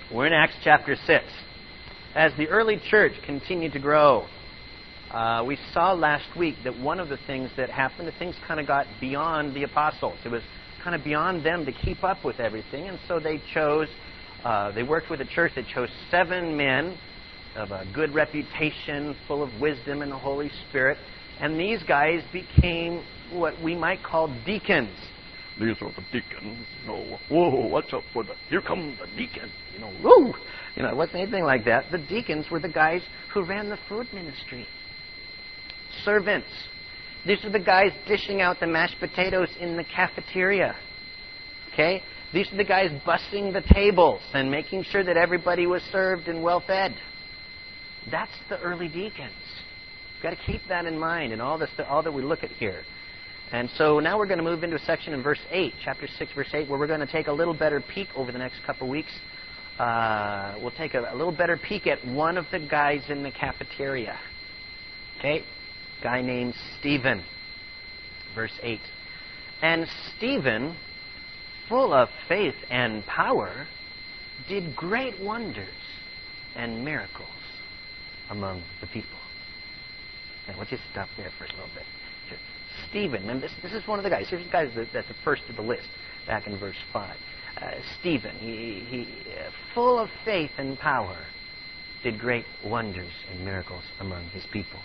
We're in Acts chapter 6. As the early church continued to grow, we saw last week that one of the things that happened, things kind of got beyond the apostles. It was kind of beyond them to keep up with everything, and so they worked with a church that chose 7 men of a good reputation, full of wisdom and the Holy Spirit, and these guys became what we might call deacons. These are the deacons. Whoa, watch out for here come the deacons. Whoa. It wasn't anything like that. The deacons were the guys who ran the food ministry. Servants. These are the guys dishing out the mashed potatoes in the cafeteria. Okay? These are the guys bussing the tables and making sure that everybody was served and well fed. That's the early deacons. You've got to keep that in mind in all that we look at here. And so now we're going to move into a section in verse 8, chapter 6, verse 8, where we're going to take a little better peek over the next couple weeks. We'll take a little better peek at one of the guys in the cafeteria. Okay? A guy named Stephen. Verse 8. And Stephen, full of faith and power, did great wonders and miracles among the people. Now, we'll just stop there for a little bit. Stephen, and this is one of the guys. Here's the guy that's the first of the list, back in verse 5. Stephen, he full of faith and power, did great wonders and miracles among his people.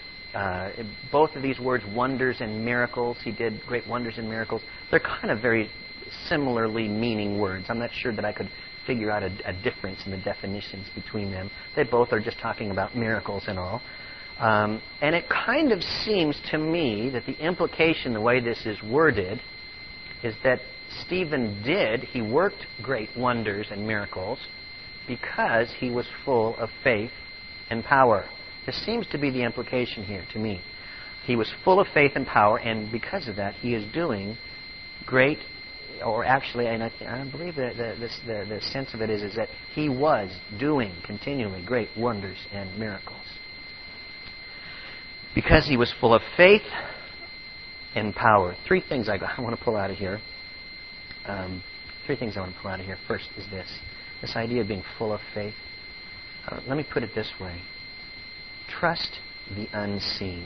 Both of these words, wonders and miracles, he did great wonders and miracles, they're kind of very similarly meaning words. I'm not sure that I could figure out a difference in the definitions between them. They both are just talking about miracles and all. And it kind of seems to me that the implication, the way this is worded, is that Stephen he worked great wonders and miracles because he was full of faith and power. This seems to be the implication here to me. He was full of faith and power, and because of that, he is doing great, or actually, and I believe that the sense of it is that he was doing continually great wonders and miracles. Because he was full of faith and power. 3 things I want to pull out of here. 3 things I want to pull out of here. First is this idea of being full of faith. Let me put it this way. Trust the unseen.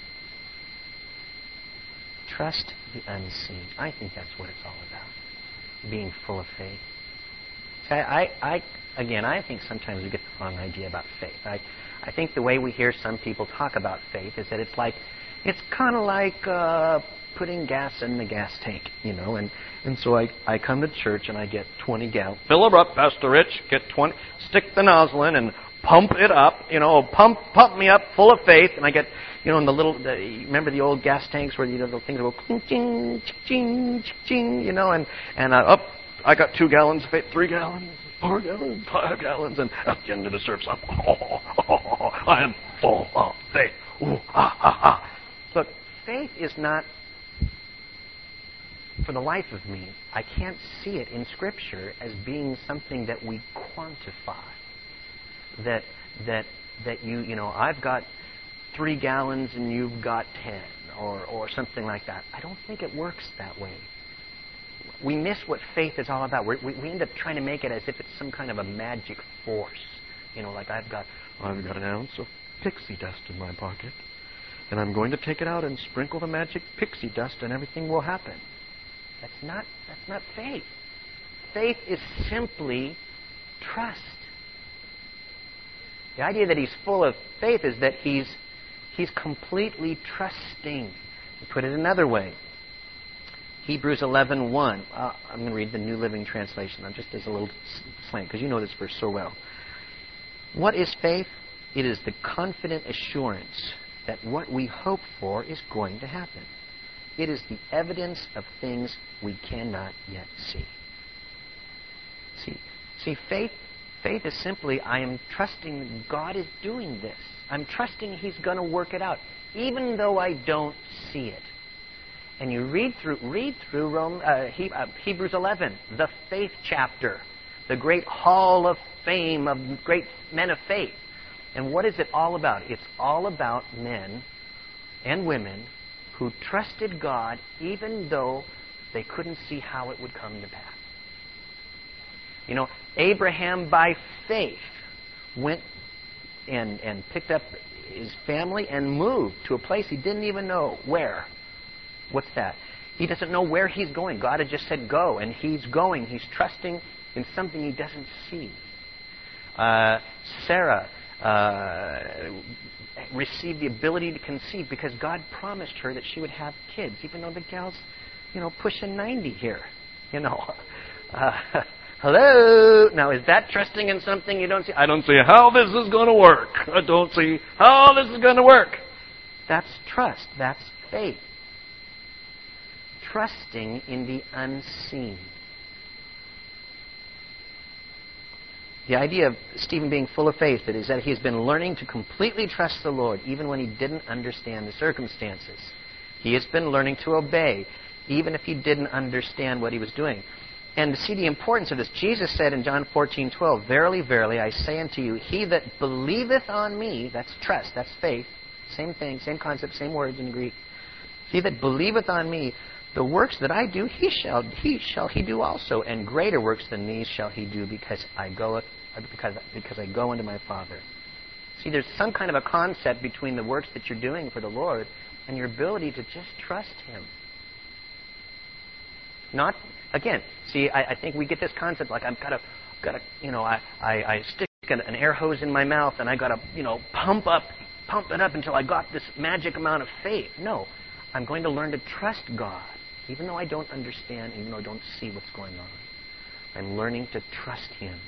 Trust the unseen. I think that's what it's all about. Being full of faith. See, I think sometimes we get the wrong idea about faith. I think the way we hear some people talk about faith is that it's kind of like putting gas in the gas tank, and so I come to church and I get 20 gallons. Fill it up, Pastor Rich. Get 20. Stick the nozzle in and pump it up. Pump me up full of faith, and I get, in remember the old gas tanks where the things go ching ching ching ching, and I got 2 gallons of faith, 3 gallons. 4 gallons, 5 gallons, and at the end of the service, I am full of faith. Look, faith is not, for the life of me, I can't see it in Scripture as being something that we quantify. That I've got 3 gallons and you've got 10, or something like that. I don't think it works that way. We miss what faith is all about. We end up trying to make it as if it's some kind of a magic force. Like I've got an ounce of pixie dust in my pocket, and I'm going to take it out and sprinkle the magic pixie dust, and everything will happen. That's not faith. Faith is simply trust. The idea that he's full of faith is that he's completely trusting. To put it another way, Hebrews 11:1. I'm going to read the New Living Translation. Just as a little slant, because you know this verse so well. What is faith? It is the confident assurance that what we hope for is going to happen. It is the evidence of things we cannot yet see. See, faith is simply, I am trusting that God is doing this. I'm trusting He's going to work it out, even though I don't see it. And you read through Hebrews 11, the faith chapter, the great hall of fame of great men of faith. And what is it all about? It's all about men and women who trusted God even though they couldn't see how it would come to pass. You know, Abraham by faith went and picked up his family and moved to a place he didn't even know where. What's that? He doesn't know where he's going. God had just said go, and he's going. He's trusting in something he doesn't see. Sarah received the ability to conceive because God promised her that she would have kids, even though the gal's, pushing 90 here. Hello? Now, is that trusting in something you don't see? I don't see how this is going to work. I don't see how this is going to work. That's trust. That's faith. Trusting in the unseen. The idea of Stephen being full of faith is that he has been learning to completely trust the Lord even when he didn't understand the circumstances. He has been learning to obey even if he didn't understand what he was doing. And to see the importance of this, Jesus said in John 14:12, "Verily, verily, I say unto you, he that believeth on me," that's trust, that's faith, same thing, same concept, same words in Greek. "He that believeth on me, the works that I do, he shall do also, and greater works than these shall he do, because I go unto my Father." See, there's some kind of a concept between the works that you're doing for the Lord and your ability to just trust Him. Not, again, see, I think we get this concept like I've got to, I stick an air hose in my mouth and I got to, pump it up until I got this magic amount of faith. No, I'm going to learn to trust God, even though I don't understand, even though I don't see what's going on. I'm learning to trust Him.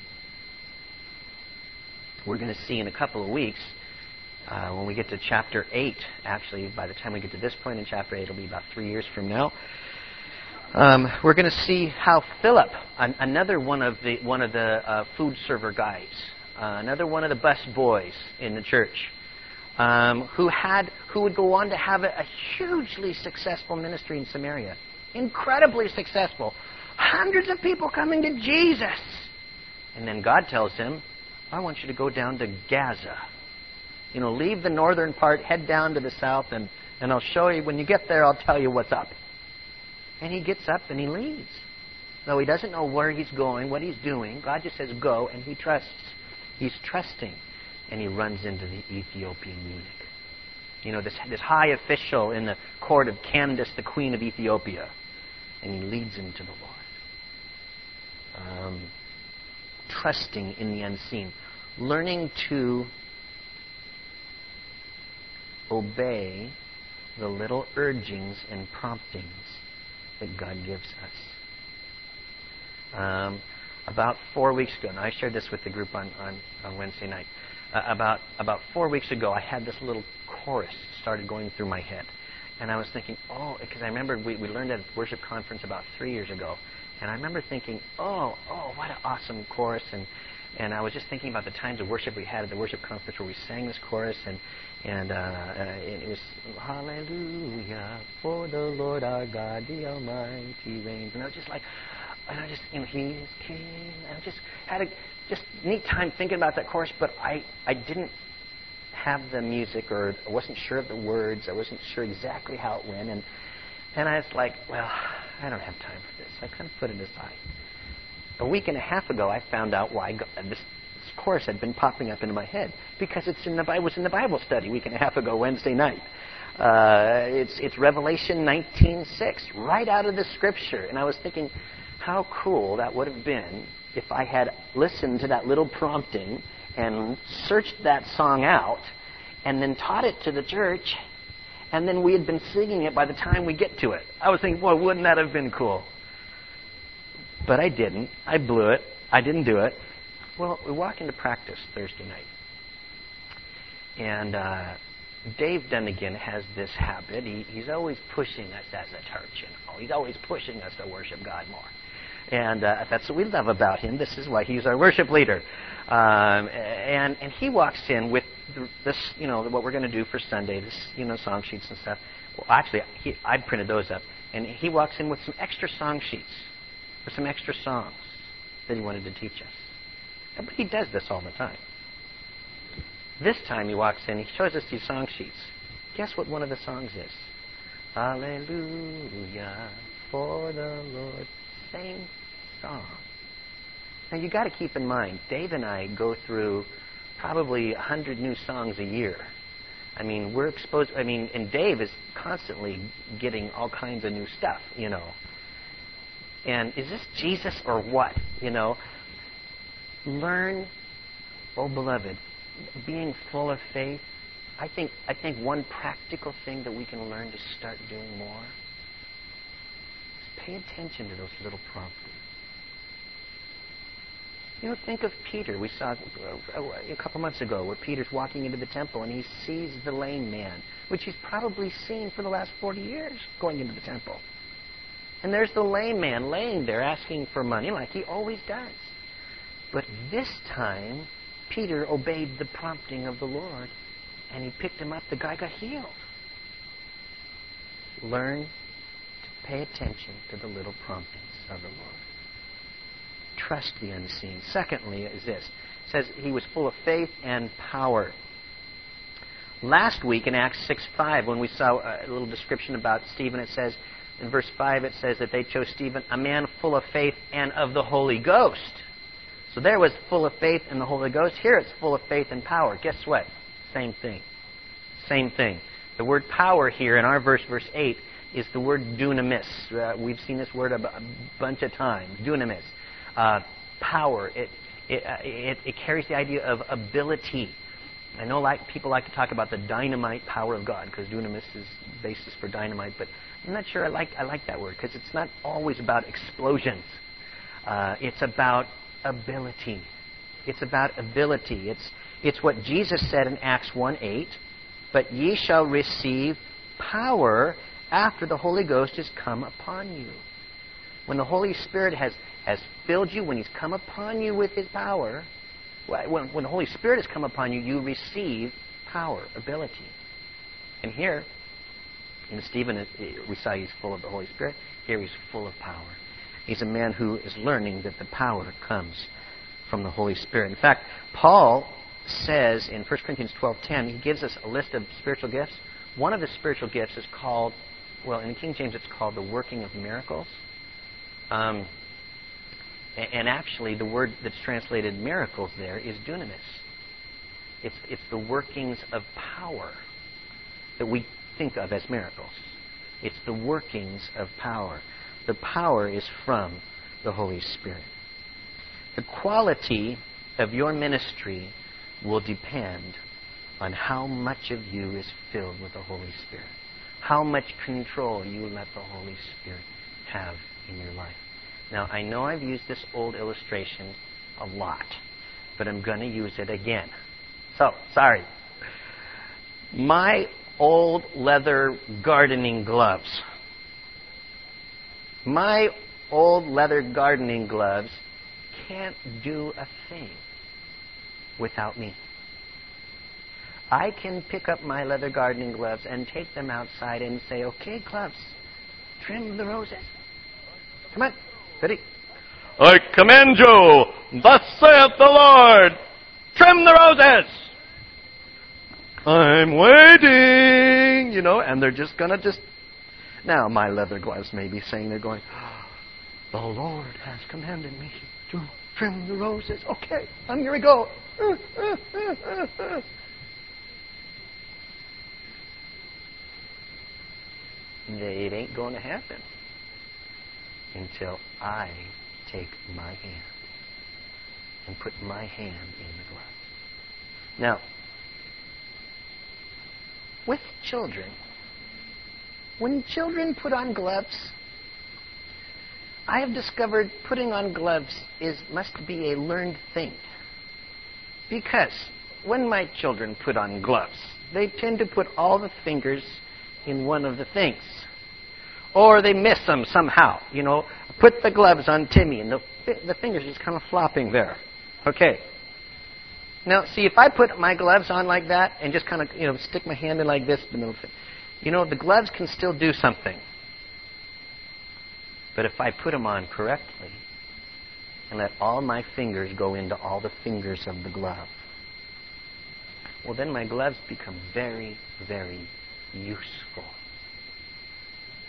We're going to see in a couple of weeks, when we get to chapter 8, actually, by the time we get to this point in chapter 8, it'll be about 3 years from now. We're going to see how Philip, another one of the food server guys, another one of the bus boys in the church, who would go on to have a hugely successful ministry in Samaria, incredibly successful, hundreds of people coming to Jesus, and then God tells him, "I want you to go down to Gaza. Leave the northern part, head down to the south, and I'll show you. When you get there, I'll tell you what's up." And he gets up and he leaves. Though he doesn't know where he's going, what he's doing, God just says go, and he trusts. He's trusting. And he runs into the Ethiopian eunuch. This high official in the court of Candace, the queen of Ethiopia. And he leads him to the Lord. Trusting in the unseen. Learning to obey the little urgings and promptings that God gives us. About 4 weeks ago, and I shared this with the group on Wednesday night. About 4 weeks ago, I had this little chorus started going through my head. And I was thinking, because I remember we learned at a worship conference about 3 years ago. And I remember thinking, what an awesome chorus. And I was just thinking about the times of worship we had at the worship conference where we sang this chorus. And it was, "Hallelujah, for the Lord our God, the Almighty reigns." And I was just like, He is King. And I just had a neat time thinking about that chorus, but I didn't have the music, or I wasn't sure of the words. I wasn't sure exactly how it went. And I was like, well, I don't have time for this. I kind of put it aside. A week and a half ago, I found out why this chorus had been popping up into my head, because it was in the Bible study a week and a half ago, Wednesday night. It's Revelation 19:6, right out of the Scripture. And I was thinking, how cool that would have been if I had listened to that little prompting and searched that song out and then taught it to the church, and then we had been singing it by the time we get to it. I was thinking, boy, wouldn't that have been cool? But I didn't. I blew it. I didn't do it. Well, we walk into practice Thursday night. And Dave Dunnigan has this habit. He's always pushing us as a church. He's always pushing us to worship God more. And that's what we love about him. This is why he's our worship leader. And he walks in with this, what we're going to do for Sunday, this, song sheets and stuff. Well, actually, I printed those up. And he walks in with some extra song sheets, with some extra songs that he wanted to teach us. But he does this all the time. This time he walks in, he shows us these song sheets. Guess what one of the songs is? Hallelujah, for the Lord. Same song. Now, you got to keep in mind, Dave and I go through probably 100 new songs a year. I mean, we're exposed. I mean, and Dave is constantly getting all kinds of new stuff, you know. And is this Jesus or what? You know, learn, oh beloved, being full of faith. I think one practical thing that we can learn to start doing more is pay attention to those little promptings. You know, think of Peter. We saw a couple months ago where Peter's walking into the temple and he sees the lame man, which he's probably seen for the last 40 years going into the temple. And there's the lame man laying there asking for money like he always does. But this time, Peter obeyed the prompting of the Lord and he picked him up. The guy got healed. Learn to pay attention to the little promptings of the Lord. Trust the unseen. Secondly is this. It says he was full of faith and power. Last week in Acts 6:5, when we saw a little description about Stephen, it says, in verse 5, it says that they chose Stephen, a man full of faith and of the Holy Ghost. So there was full of faith and the Holy Ghost. Here it's full of faith and power. Guess what? Same thing. Same thing. The word power here in our verse 8, is the word dunamis. We've seen this word a bunch of times. Dunamis. Power. It carries the idea of ability. I know people like to talk about the dynamite power of God, because dunamis is basis for dynamite, but I'm not sure I like that word, because it's not always about explosions. It's about ability. It's about ability. It's what Jesus said in Acts 1:8, but ye shall receive power after the Holy Ghost is come upon you. When the Holy Spirit has filled you, when He's come upon you with His power, when the Holy Spirit has come upon you, you receive power, ability. And here, in Stephen, we saw he's full of the Holy Spirit. Here he's full of power. He's a man who is learning that the power comes from the Holy Spirit. In fact, Paul says in 1 Corinthians 12:10, he gives us a list of spiritual gifts. One of the spiritual gifts is called, well, in King James it's called the working of miracles. And actually, the word that's translated miracles there is dunamis. It's the workings of power that we think of as miracles. It's the workings of power. The power is from the Holy Spirit. The quality of your ministry will depend on how much of you is filled with the Holy Spirit. How much control you let the Holy Spirit have in your life. Now, I know I've used this old illustration a lot, but I'm going to use it again. So, sorry. My old leather gardening gloves. My old leather gardening gloves can't do a thing without me. I can pick up my leather gardening gloves and take them outside and say, okay, gloves, trim the roses. Come on. Ready? I command you, thus saith the Lord, trim the roses. I'm waiting, and they're just going to Now, my leather gloves may be saying, they're going, the Lord has commanded me to trim the roses. Okay, here we go. It ain't going to happen until I take my hand and put my hand in the glove. Now, with children, when children put on gloves, I have discovered putting on gloves must be a learned thing. Because when my children put on gloves, they tend to put all the fingers in one of the things. Or they miss them somehow. Put the gloves on Timmy, and the fingers just kind of flopping there. Okay. Now, see, if I put my gloves on like that and just kind of, stick my hand in like this, the gloves can still do something. But if I put them on correctly and let all my fingers go into all the fingers of the glove, well, then my gloves become very, very useful.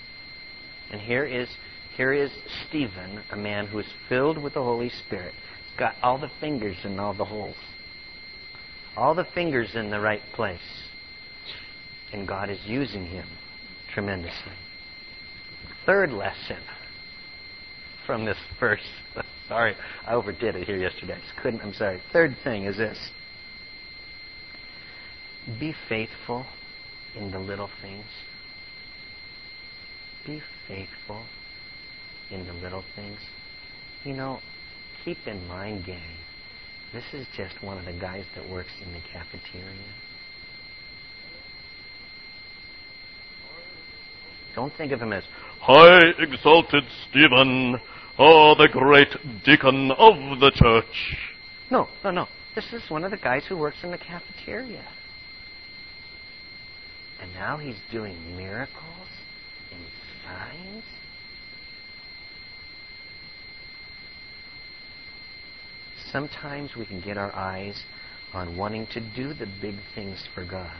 And here is Stephen, a man who is filled with the Holy Spirit. got all the fingers in all the holes. All the fingers in the right place. And God is using him tremendously. Third lesson from this verse. Sorry, I overdid it here yesterday. I just couldn't. I'm sorry. Third thing is this. Be faithful in the little things. Be faithful in the little things. You know, keep in mind, gang, this is just one of the guys that works in the cafeteria. Don't think of him as high exalted Stephen, the great deacon of the church. No. This is one of the guys who works in the cafeteria. And now he's doing miracles and signs. Sometimes we can get our eyes on wanting to do the big things for God.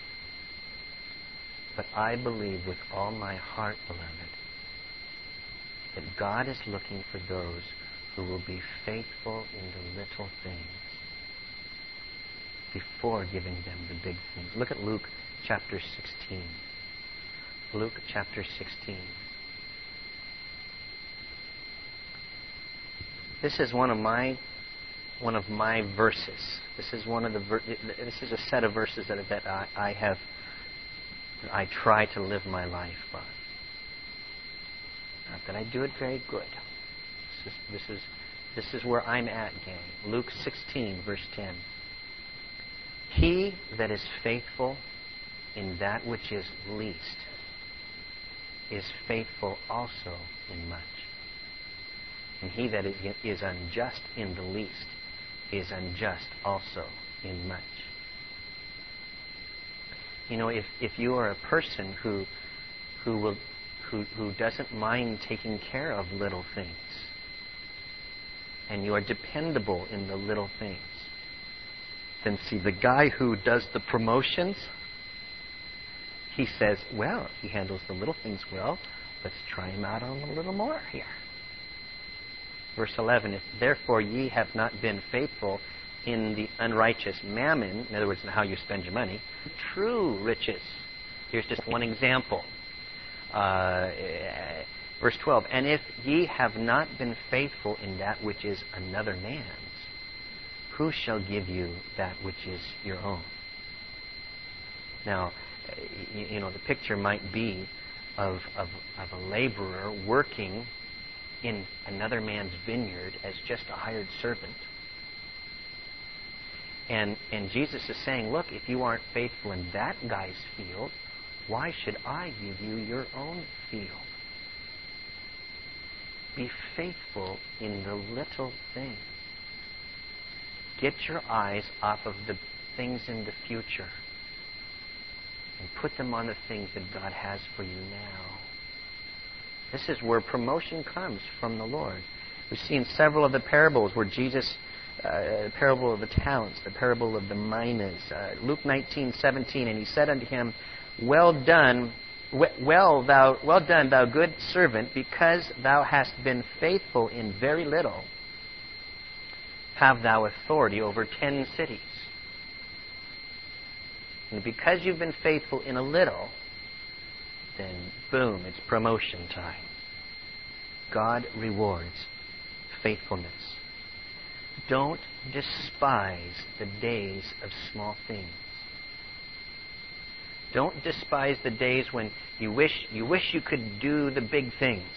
But I believe with all my heart, beloved, that God is looking for those who will be faithful in the little things before giving them the big things. Look at Luke chapter 16. Luke chapter 16. This is one of my verses. This is a set of verses that I try to live my life by. Not that I do it very good. This is where I'm at, gang. Luke 16, verse 10. He that is faithful in that which is least is faithful also in much. And he that is unjust in the least is unjust also in much. You know, if you are a person who doesn't mind taking care of little things, and you are dependable in the little things, then see, the guy who does the promotions, he says, well, he handles the little things well, let's try him out on a little more here. Verse 11, if therefore ye have not been faithful in the unrighteous mammon, in other words, in how you spend your money, true riches. Here's just one example. Verse 12, and if ye have not been faithful in that which is another man's, who shall give you that which is your own? Now, you know, the picture might be of a laborer working in another man's vineyard as just a hired servant. And Jesus is saying, look, if you aren't faithful in that guy's field, why should I give you your own field? Be faithful in the little things. Get your eyes off of the things in the future and put them on the things that God has for you now. This is where promotion comes from the Lord. We've seen several of the parables where Jesus, the parable of the talents, the parable of the minas, Luke 19:17, and he said unto him, well done, thou good servant, because thou hast been faithful in very little, have thou authority over 10 cities. And because you've been faithful in a little, then boom, it's promotion time. God rewards faithfulness. Don't despise the days of small things. Don't despise the days when you wish you could do the big things.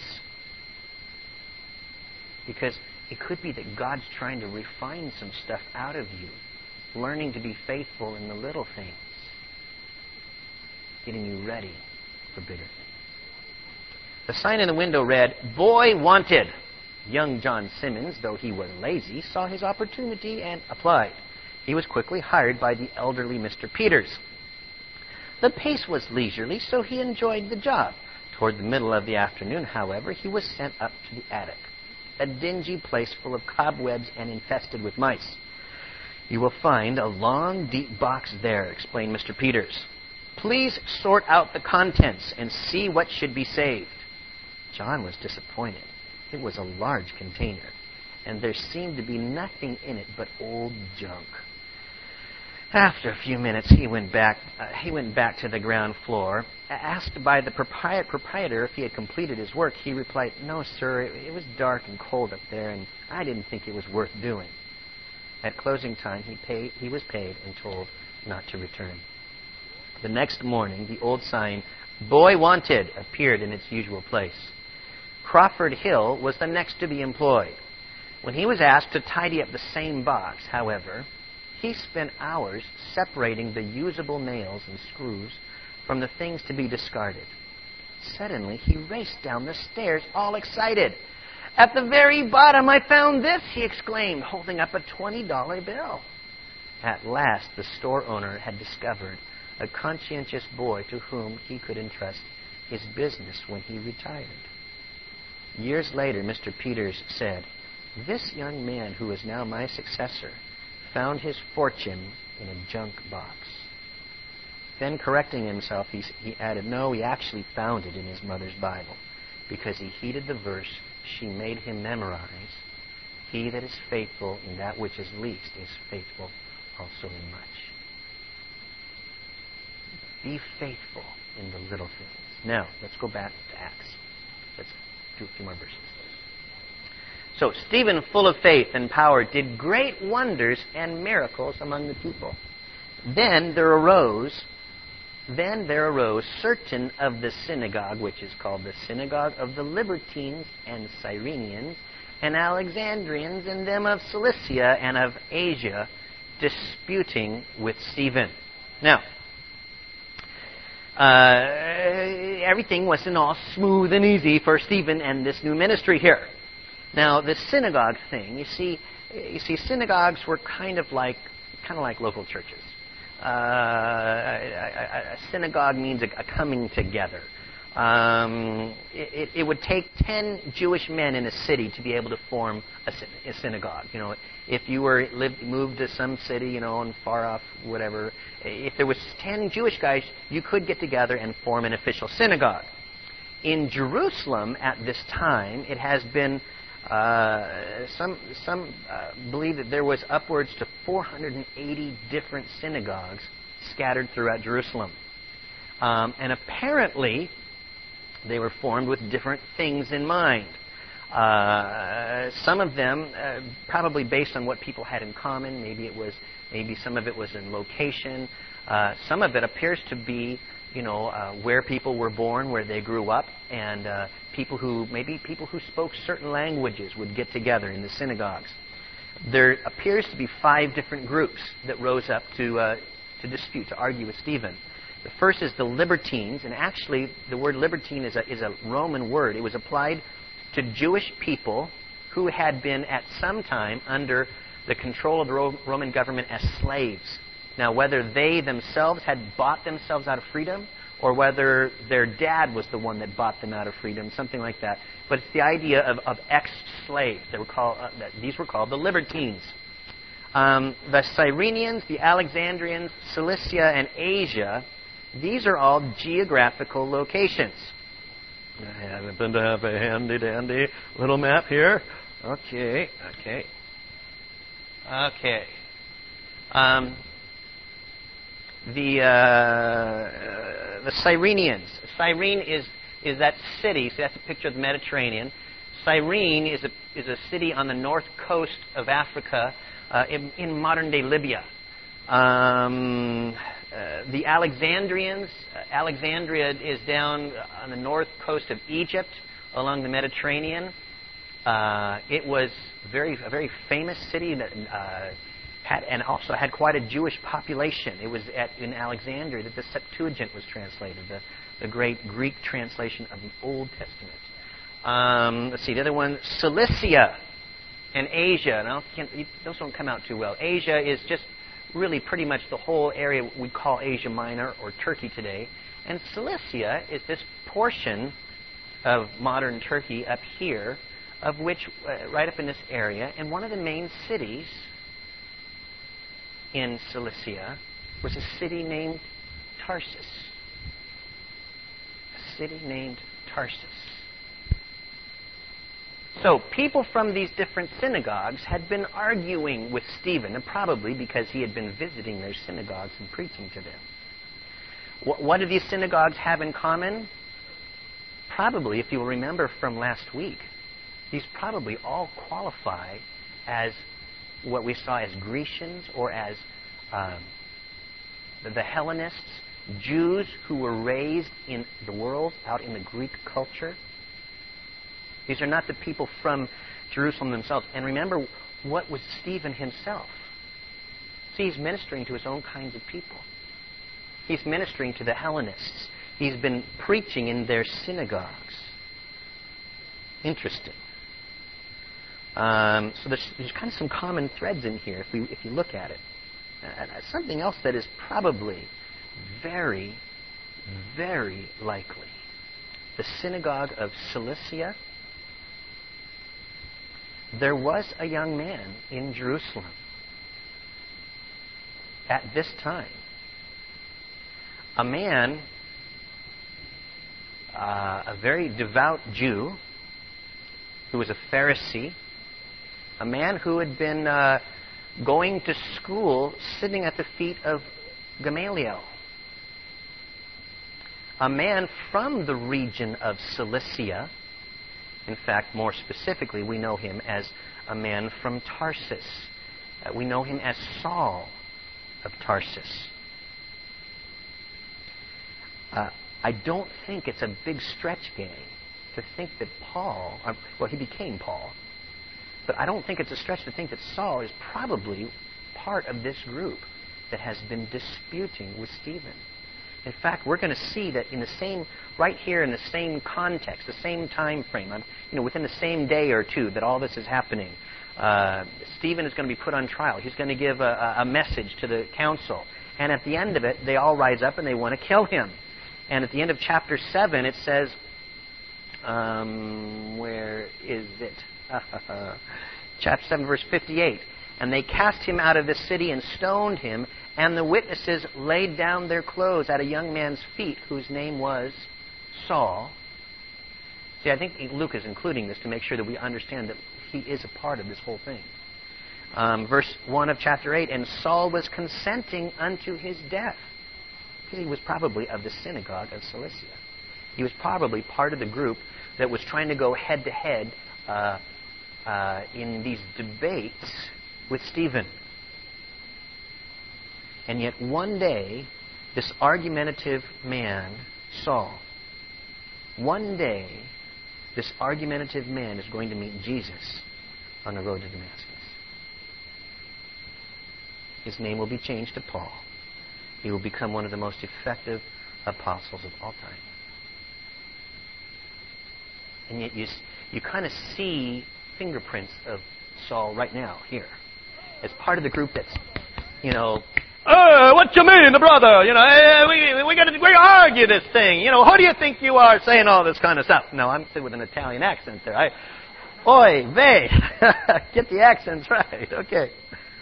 Because it could be that God's trying to refine some stuff out of you, learning to be faithful in the little things, getting you ready for bigger things. The sign in the window read, Boy Wanted. Young John Simmons, though he was lazy, saw his opportunity and applied. He was quickly hired by the elderly Mr. Peters. The pace was leisurely, so he enjoyed the job. Toward the middle of the afternoon, however, he was sent up to the attic, a dingy place full of cobwebs and infested with mice. You will find a long, deep box there, explained Mr. Peters. Please sort out the contents and see what should be saved. John was disappointed. It was a large container, and there seemed to be nothing in it but old junk. After a few minutes, he went back to the ground floor. Asked by the proprietor if he had completed his work, he replied, "No, sir, it was dark and cold up there, and I didn't think it was worth doing." At closing time, he was paid and told not to return. The next morning, the old sign, "Boy Wanted," appeared in its usual place. Crawford Hill was the next to be employed. When he was asked to tidy up the same box, however, he spent hours separating the usable nails and screws from the things to be discarded. Suddenly, he raced down the stairs, all excited. "At the very bottom, I found this," he exclaimed, holding up a $20 bill. At last, the store owner had discovered a conscientious boy to whom he could entrust his business when he retired. Years later, Mr. Peters said, "This young man who is now my successor found his fortune in a junk box." Then, correcting himself, he added, "No, he actually found it in his mother's Bible, because he heeded the verse she made him memorize, 'He that is faithful in that which is least is faithful also in much.'" Be faithful in the little things. Now, let's go back to Acts. Let's do a few more verses. So, Stephen, full of faith and power, did great wonders and miracles among the people. Then there arose certain of the synagogue, which is called the synagogue of the Libertines and Cyrenians, and Alexandrians, and them of Cilicia and of Asia, disputing with Stephen. Now, everything wasn't all smooth and easy for Stephen and this new ministry here. Now, the synagogue thing, you see, synagogues were kind of like local churches. A synagogue means a coming together. It would take 10 Jewish men in a city to be able to form a synagogue. You know, if you moved to some city, and far off, whatever, if there was 10 Jewish guys, you could get together and form an official synagogue. In Jerusalem at this time, it has been some believe that there was upwards to 480 different synagogues scattered throughout Jerusalem, and apparently they were formed with different things in mind. Some of them probably based on what people had in common. Maybe some of it was in location. Some of it appears to be, where people were born, where they grew up, and people who spoke certain languages would get together in the synagogues. There appears to be 5 different groups that rose up to dispute, to argue with Stephen. The first is the Libertines, and actually the word libertine is a Roman word. It was applied to Jewish people who had been at some time under the control of the Roman government as slaves. Now, whether they themselves had bought themselves out of freedom, or whether their dad was the one that bought them out of freedom, something like that. But it's the idea of ex-slaves. These were called the Libertines. The Cyrenians, the Alexandrians, Cilicia, and Asia, these are all geographical locations. I happen to have a handy-dandy little map here. Okay. The Cyrenians. Cyrene is that city. So that's a picture of the Mediterranean. Cyrene is a city on the north coast of Africa, in modern-day Libya. The Alexandrians. Alexandria is down on the north coast of Egypt, along the Mediterranean. It was a very famous city that also had quite a Jewish population. It was in Alexandria that the Septuagint was translated, the great Greek translation of the Old Testament. Let's see, the other one, Cilicia and Asia. Now, those don't come out too well. Asia is just really pretty much the whole area we call Asia Minor or Turkey today. And Cilicia is this portion of modern Turkey up here, of which, right up in this area, and one of the main cities in Cilicia was a city named Tarsus. So people from these different synagogues had been arguing with Stephen, and probably because he had been visiting their synagogues and preaching to them. What do these synagogues have in common? Probably, if you'll remember from last week, these probably all qualify as what we saw as Grecians or as the Hellenists, Jews who were raised in the world, out in the Greek culture. These are not the people from Jerusalem themselves. And remember, what was Stephen himself? See, he's ministering to his own kinds of people. He's ministering to the Hellenists. He's been preaching in their synagogues. Interesting. So there's kind of some common threads in here if you look at it. Something else that is probably very, very likely. The synagogue of Cilicia. There was a young man in Jerusalem at this time. A man, a very devout Jew, who was a Pharisee, a man who had been going to school sitting at the feet of Gamaliel. A man from the region of Cilicia. In fact, more specifically, we know him as a man from Tarsus. We know him as Saul of Tarsus. I don't think it's a big stretch, gang, to think that Paul, he became Paul, but I don't think it's a stretch to think that Saul is probably part of this group that has been disputing with Stephen. In fact, we're going to see that in the same, right here in the same context, the same time frame, within the same day or two that all this is happening, Stephen is going to be put on trial. He's going to give a message to the council. And at the end of it, they all rise up and they want to kill him. And at the end of chapter 7, it says, where is it? Chapter 7, verse 58. And they cast him out of the city and stoned him, and the witnesses laid down their clothes at a young man's feet, whose name was Saul. See, I think Luke is including this to make sure that we understand that he is a part of this whole thing. Verse 1 of chapter 8, and Saul was consenting unto his death. Because he was probably of the synagogue of Cilicia. He was probably part of the group that was trying to go head-to-head in these debates with Stephen. And yet one day, this argumentative man, Saul, one day, this argumentative man is going to meet Jesus on the road to Damascus. His name will be changed to Paul. He will become one of the most effective apostles of all time. And yet you kind of see fingerprints of Saul right now, here. As part of the group that's, what you mean, the brother? We got to argue this thing. Who do you think you are saying all this kind of stuff? No, I'm saying with an Italian accent there. Oi, vey. Get the accents right. Okay.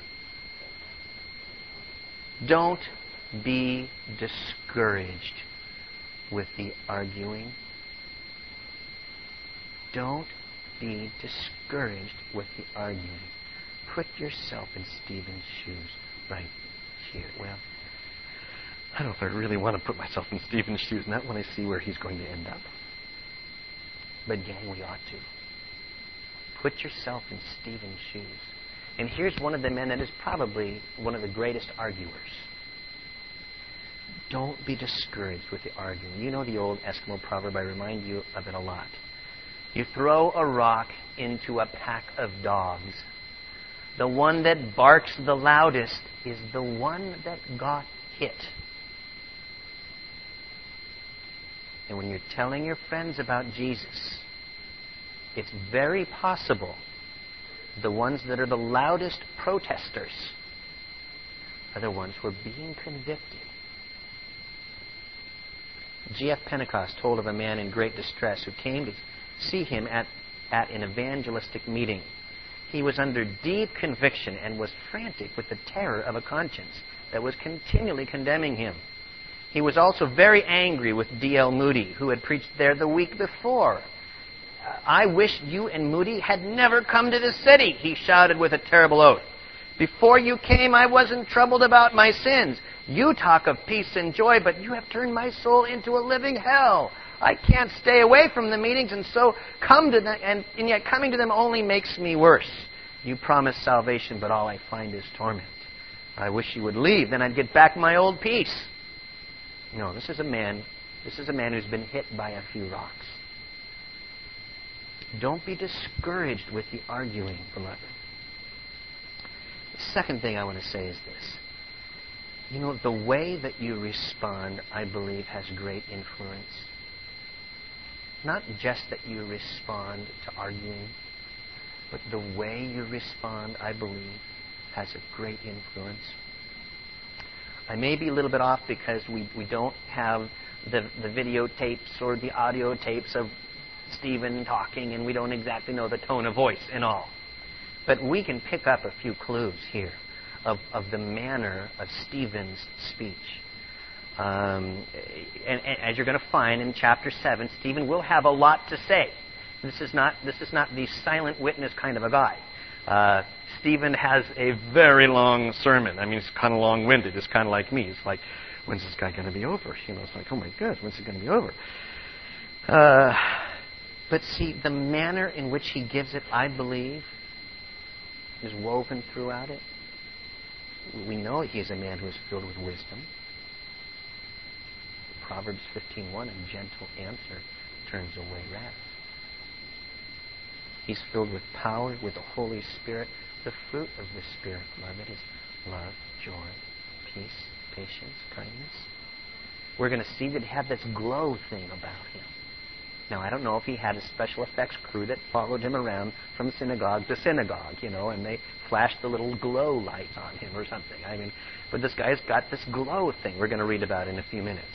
Don't be discouraged with the arguing. Don't be discouraged with the arguing. Put yourself in Stephen's shoes right here. Well, I don't know if I really want to put myself in Stephen's shoes, not when I see where he's going to end up. But gang, we ought to. Put yourself in Stephen's shoes. And here's one of the men that is probably one of the greatest arguers. Don't be discouraged with the arguing. You know the old Eskimo proverb, I remind you of it a lot. You throw a rock into a pack of dogs. The one that barks the loudest is the one that got hit. And when you're telling your friends about Jesus, it's very possible the ones that are the loudest protesters are the ones who are being convicted. G.F. Pentecost told of a man in great distress who came to see him at an evangelistic meeting. He was under deep conviction and was frantic with the terror of a conscience that was continually condemning him. He was also very angry with D.L. Moody, who had preached there the week before. I wish you and Moody had never come to this city, he shouted with a terrible oath. Before you came, I wasn't troubled about my sins. You talk of peace and joy, but you have turned my soul into a living hell. I can't stay away from the meetings, and so come to them, and yet coming to them only makes me worse. You promise salvation, but all I find is torment. I wish you would leave, then I'd get back my old peace. No, this is a man who's been hit by a few rocks. Don't be discouraged with the arguing, beloved. The second thing I want to say is this. The way that you respond, I believe, has great influence. Not just that you respond to arguing, but the way you respond, I believe, has a great influence. I may be a little bit off because we don't have the videotapes or the audio tapes of Stephen talking, and we don't exactly know the tone of voice and all. But we can pick up a few clues here of the manner of Stephen's speech. And as you're going to find in chapter 7, Stephen will have a lot to say. This is not the silent witness kind of a guy. Stephen has a very long sermon. I mean, it's kind of long-winded. It's kind of like me. It's like, when's this guy going to be over? It's like, oh my goodness, when's it going to be over? But see, the manner in which he gives it, I believe, is woven throughout it. We know he is a man who is filled with wisdom. Proverbs 15:1, a gentle answer turns away wrath. He's filled with power, with the Holy Spirit. The fruit of the Spirit, beloved, is love, joy, peace, patience, kindness. We're going to see that he had this glow thing about him. Now, I don't know if he had a special effects crew that followed him around from synagogue to synagogue, and they flashed the little glow lights on him or something. I mean, but this guy's got this glow thing we're going to read about in a few minutes.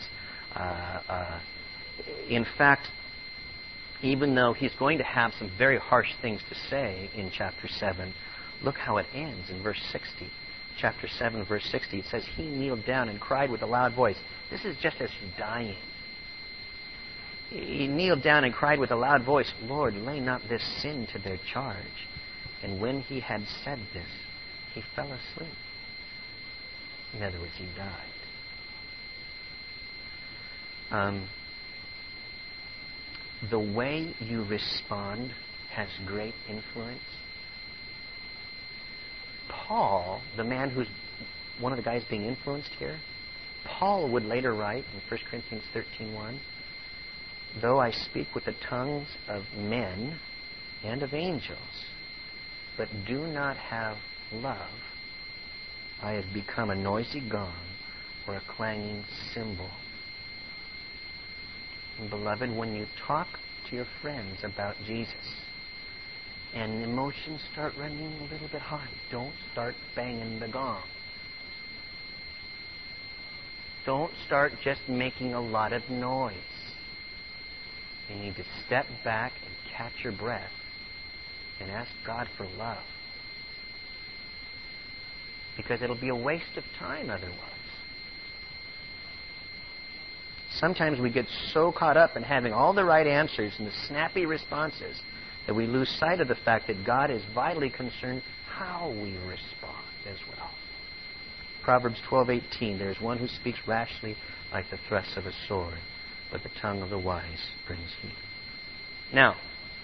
In fact, even though he's going to have some very harsh things to say in chapter 7, look how it ends in verse 60. Chapter 7, verse 60, it says, he kneeled down and cried with a loud voice. This is just as he's dying. He kneeled down and cried with a loud voice, Lord, lay not this sin to their charge. And when he had said this, he fell asleep. In other words, he died. The way you respond has great influence. Paul, the man who's one of the guys being influenced here, Paul would later write in 1 Corinthians 13:1, though I speak with the tongues of men and of angels, but do not have love, I have become a noisy gong or a clanging cymbal. And beloved, when you talk to your friends about Jesus and emotions start running a little bit high, don't start banging the gong. Don't start just making a lot of noise. You need to step back and catch your breath and ask God for love. Because it'll be a waste of time otherwise. Sometimes we get so caught up in having all the right answers and the snappy responses that we lose sight of the fact that God is vitally concerned how we respond as well. Proverbs 12:18, there is one who speaks rashly like the thrust of a sword, but the tongue of the wise brings healing. Now,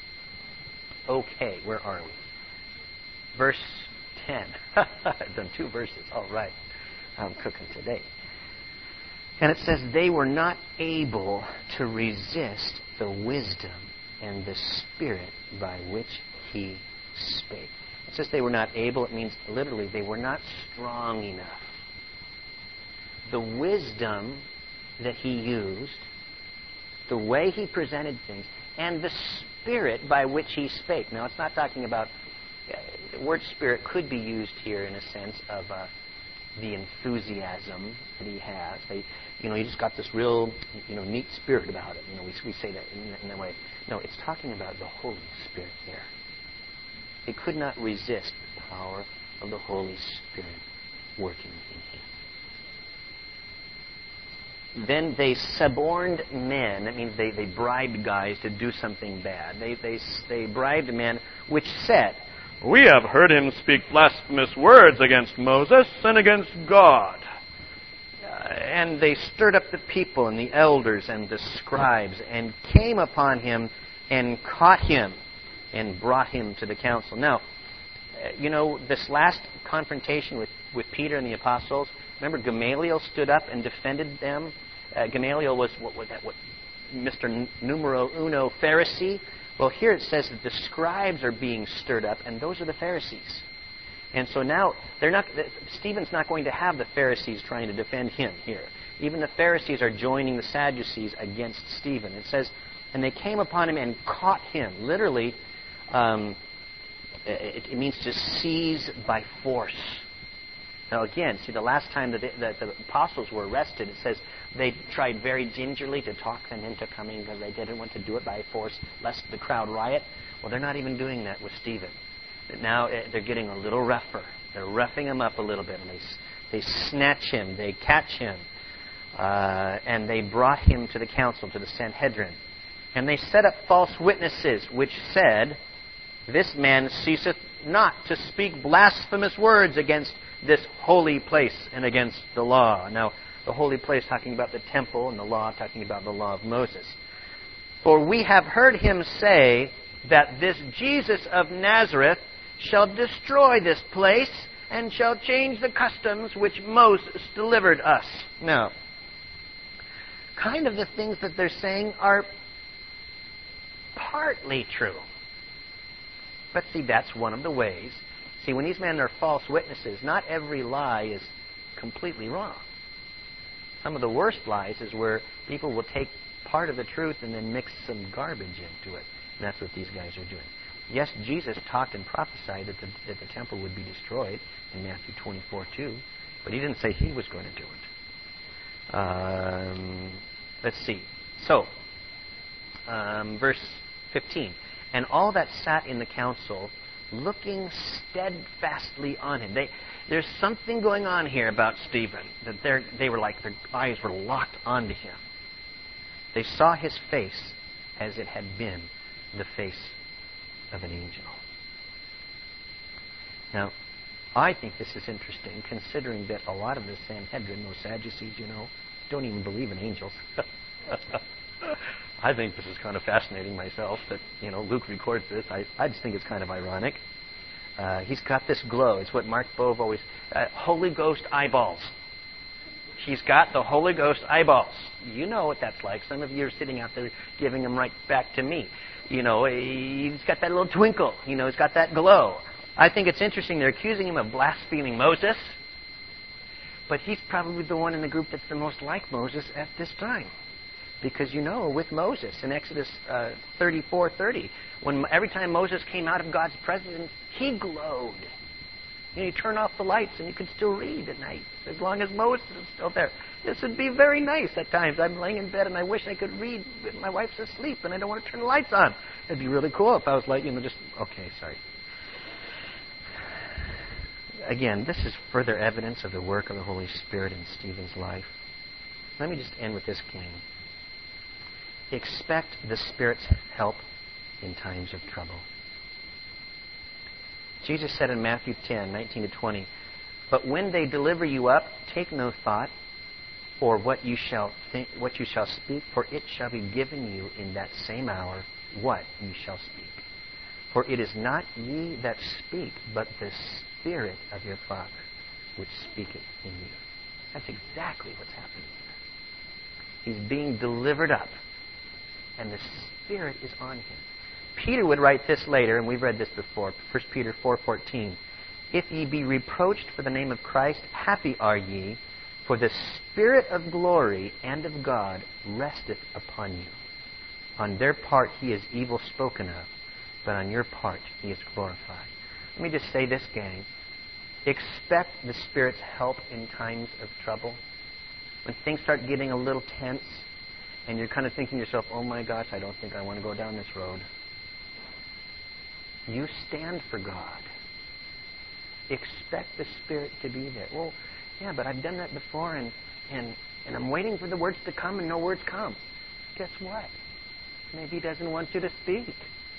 okay, where are we? Verse 10. I've done 2 verses. All right. I'm cooking today. And it says, they were not able to resist the wisdom and the spirit by which he spake. It says they were not able. It means literally they were not strong enough. The wisdom that he used, the way he presented things, and the spirit by which he spake. Now, it's not talking about... the word spirit could be used here in a sense of the enthusiasm that he has. He just got this real, neat spirit about it. We say that in that way. No, it's talking about the Holy Spirit here. He could not resist the power of the Holy Spirit working in him. Then they suborned men. That means they bribed guys to do something bad. They bribed men, which said, "We have heard him speak blasphemous words against Moses and against God." And they stirred up the people and the elders and the scribes and came upon him and caught him and brought him to the council. Now, this last confrontation with Peter and the apostles, remember Gamaliel stood up and defended them. Gamaliel was what Mr. Numero Uno Pharisee. Well, here it says that the scribes are being stirred up, and those are the Pharisees. And so now Stephen's not going to have the Pharisees trying to defend him here. Even the Pharisees are joining the Sadducees against Stephen. It says, and they came upon him and caught him. Literally, it means to seize by force. Now again, see, the last time that the apostles were arrested, it says they tried very gingerly to talk them into coming because they didn't want to do it by force, lest the crowd riot. Well, they're not even doing that with Stephen. Now they're getting a little rougher. They're roughing him up a little bit. And they snatch him, they catch him, and they brought him to the council, to the Sanhedrin. And they set up false witnesses, which said, "This man ceaseth not to speak blasphemous words against this holy place and against the law." Now, the holy place talking about the temple, and the law talking about the law of Moses. "For we have heard him say that this Jesus of Nazareth shall destroy this place and shall change the customs which Moses delivered us." Now, kind of the things that they're saying are partly true. But see, that's one of the ways. See, when these men are false witnesses, not every lie is completely wrong. Some of the worst lies is where people will take part of the truth and then mix some garbage into it. And that's what these guys are doing. Yes, Jesus talked and prophesied that the temple would be destroyed in Matthew 24:2, but he didn't say he was going to do it. Let's see. So, verse 15. "And all that sat in the council, looking steadfastly on him." There's something going on here about Stephen, that they were like, their eyes were locked onto him. "They saw his face as it had been the face of an angel." Now, I think this is interesting, considering that a lot of the Sanhedrin, those Sadducees, don't even believe in angels. I think this is kind of fascinating myself, that, Luke records this. I just think it's kind of ironic. He's got this glow. It's what Mark Bove always... Holy Ghost eyeballs. He's got the Holy Ghost eyeballs. You know what that's like. Some of you are sitting out there giving them right back to me. He's got that little twinkle. He's got that glow. I think it's interesting. They're accusing him of blaspheming Moses. But he's probably the one in the group that's the most like Moses at this time. Because, with Moses in Exodus 34:30, every time Moses came out of God's presence, he glowed. You turn off the lights and you could still read at night, as long as Moses is still there. This would be very nice at times. I'm laying in bed and I wish I could read, but my wife's asleep and I don't want to turn the lights on. It'd be really cool if I was like, okay, sorry. Again, this is further evidence of the work of the Holy Spirit in Stephen's life. Let me just end with this, gang. Expect the Spirit's help in times of trouble. Jesus said in Matthew 10:19-20, "But when they deliver you up, take no thought for what you shall speak, for it shall be given you in that same hour what you shall speak. For it is not ye that speak, but the Spirit of your Father which speaketh in you." That's exactly what's happening here. He's being delivered up, and the Spirit is on him. Peter would write this later, and we've read this before, 1 Peter 4:14. "If ye be reproached for the name of Christ, happy are ye, for the Spirit of glory and of God resteth upon you. On their part he is evil spoken of, but on your part he is glorified." Let me just say this, gang. Expect the Spirit's help in times of trouble. When things start getting a little tense, and you're kind of thinking to yourself, "Oh my gosh, I don't think I want to go down this road." You stand for God. Expect the Spirit to be there. "Well, yeah, but I've done that before, and And I'm waiting for the words to come and no words come. Guess what? Maybe He doesn't want you to speak.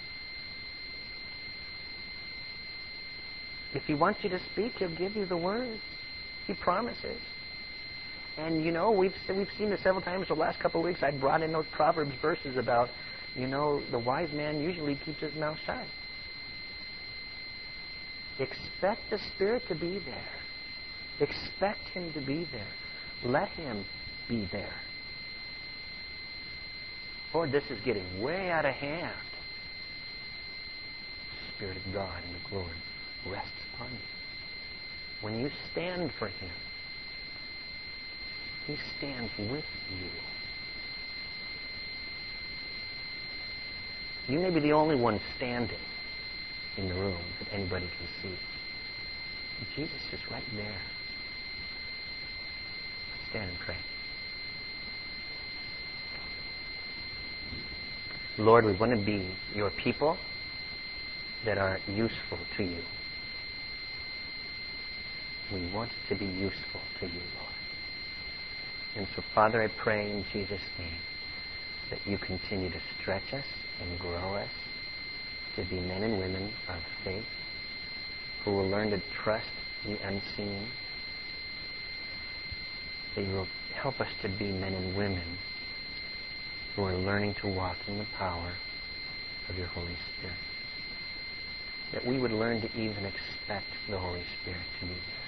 If He wants you to speak, He'll give you the words. He promises. And we've seen this several times the last couple of weeks. I brought in those Proverbs verses about, the wise man usually keeps his mouth shut. Expect the Spirit to be there. Expect Him to be there. Let Him be there. Lord, this is getting way out of hand. The Spirit of God and the glory rests upon you. When you stand for Him, He stands with you. You may be the only one standing in the room that anybody can see. But Jesus is right there. Let's stand and pray. Lord, we want to be your people that are useful to you. We want to be useful to you, Lord. And so, Father, I pray in Jesus' name that you continue to stretch us and grow us to be men and women of faith who will learn to trust the unseen. That you will help us to be men and women who are learning to walk in the power of your Holy Spirit. That we would learn to even expect the Holy Spirit to be there.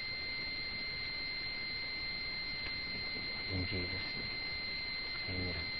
In Jesus' name, amen.